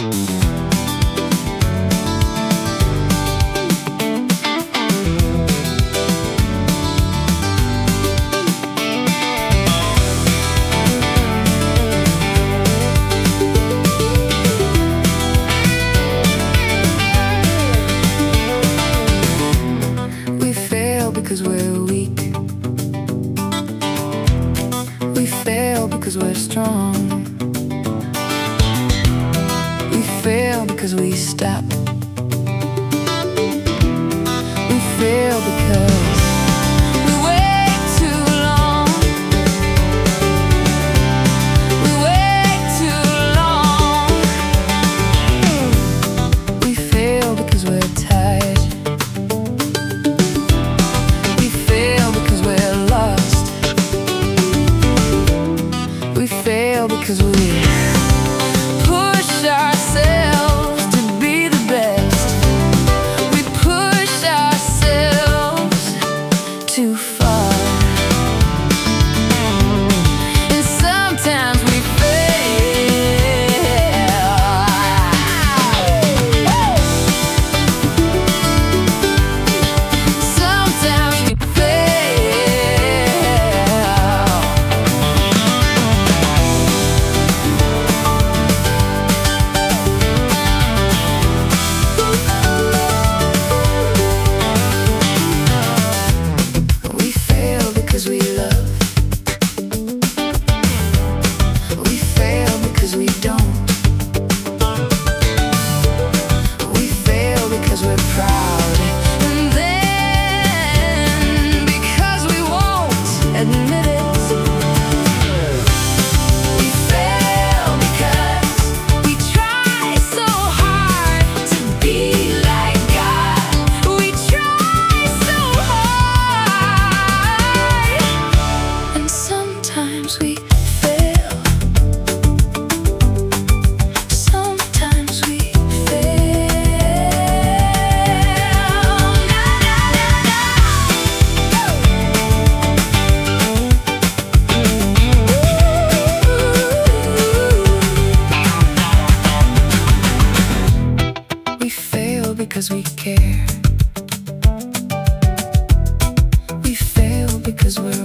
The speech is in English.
Because we're weak. We fail because we're strong. We fail because we stop. We fail because we wait too long. We wait too long. We fail because we're tired. We fail because we push ourselves to be the best. We push ourselves too far. And sometimes we fail. Sometimes we because we care. We fail because we're